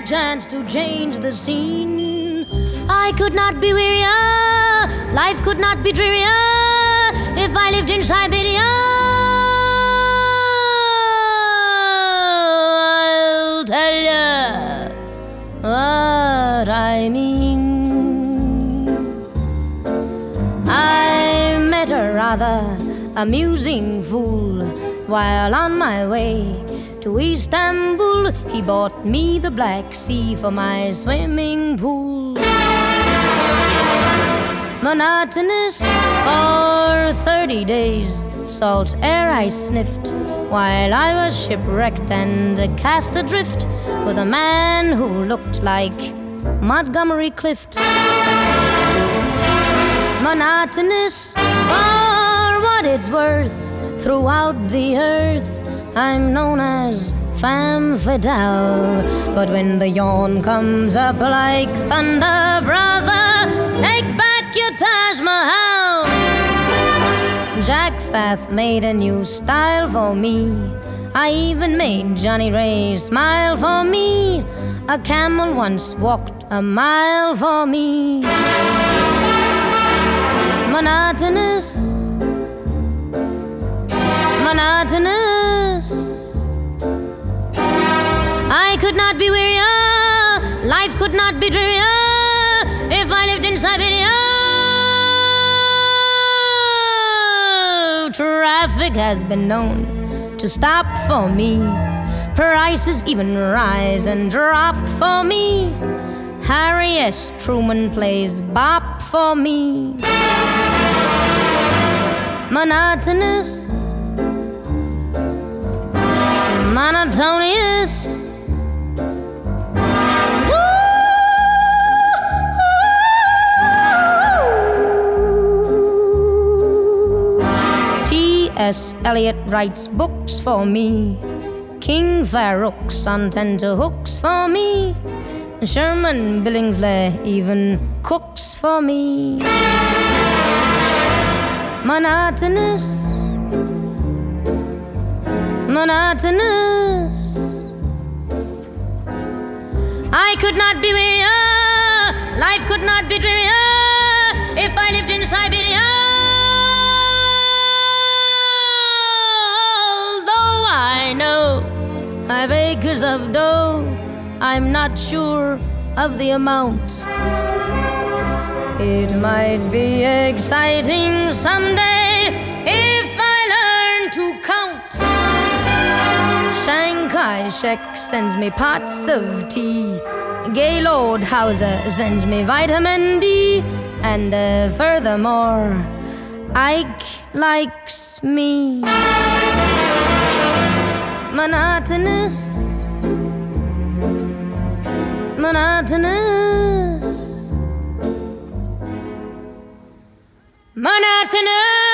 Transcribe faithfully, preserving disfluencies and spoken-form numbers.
chance to change the scene. I could not be wearier, life could not be drearier if I lived in Siberia. I'll tell you what I mean. I met a rather amusing fool while on my way to Istanbul. He bought me the Black Sea for my swimming pool. Monotonous for thirty days, salt air I sniffed while I was shipwrecked and cast adrift with a man who looked like Montgomery Clift. Monotonous for what it's worth, throughout the earth I'm known as femme fatale. But when the yawn comes up like thunder, brother, take back your Taj Mahal. Jack Fath made a new style for me. I even made Johnny Ray smile for me. A camel once walked a mile for me. Monotonous, monotonous. I could not be wearier, life could not be drearier if I lived in Siberia. Traffic has been known to stop for me. Prices even rise and drop for me. Harry S. Truman plays bop for me. Monotonous, monotonous. T S. Eliot writes books for me. King Farouk's on tenterhooks for me. Sherman Billingsley even cooks for me. Monotonous, monotonous. I could not be wearier, life could not be drearier if I lived in Siberia. Although I know I've acres of dough, I'm not sure of the amount. It might be exciting someday if I learn to count. Shanghai Shek sends me pots of tea. Gaylord Hauser sends me vitamin D. And uh, furthermore, Ike likes me. Monotonous, monotonous, monotonous.